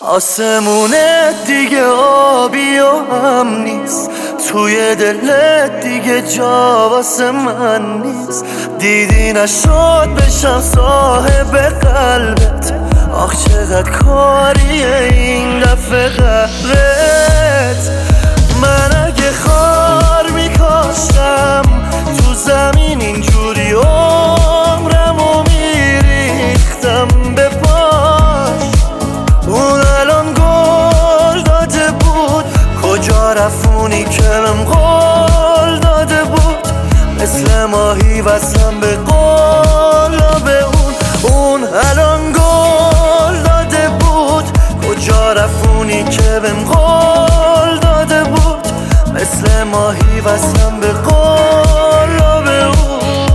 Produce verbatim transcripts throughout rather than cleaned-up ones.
آسمونه دیگه آبی و هم نیست، توی دلت دیگه جا واسه من نیست. دیدی نشد بشم صاحب قلبت، آخ چقدر کاریه این دفعه قهرت. من اگه خار میکاشتم تو زمین اینجوری عمرمو میریختم به پاش. اون الان گل داده بود، کجا رفونی که بهم قول داده بود. مثل ماهی وصلم به قلاب اون. اون الان گل داده بود، کجا رفونی که بهم قول داده بود. مثل ماهی وصلم به قلاب اون.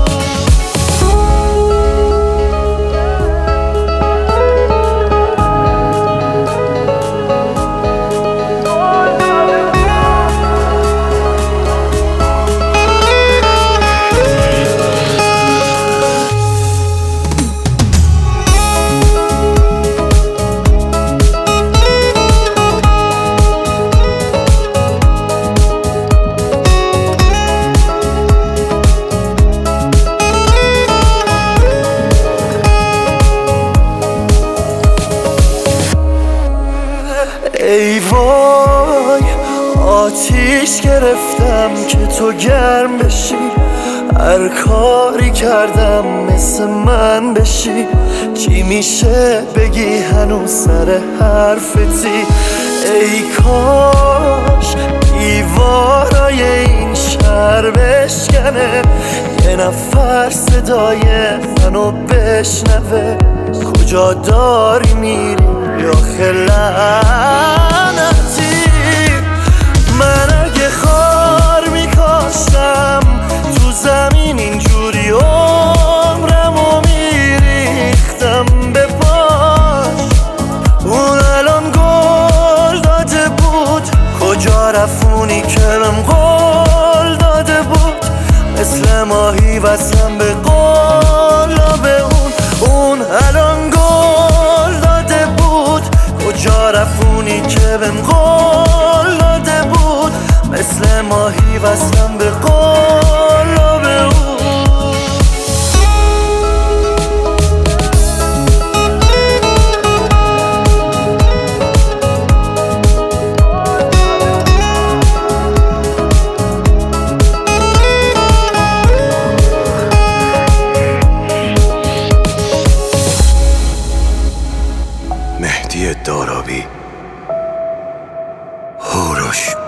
ای وای آتیش گرفتم که تو گرم بشی، هر کاری کردم مثل من بشی. چی میشه بگی هنوز سر حرفتی؟ ای کاش دیوارای این شهر بشکنه، یه نفر صدای منو بشنوه. کجا داری میری یا خلعنتی؟ من اگه خار میکاشتم تو زمین اینجوری عمرمو میریختم به پاش. اون الان گل داده بود، کجا رفونی که بهم قول داده بود. مثل ماهی وصلم به قلاب اون. اون الان گل داده بود، کجا رفونی که بهم قول داده بود. مثل ماهی وصلم به قلاب اون. مهدی دارابی، هوروش.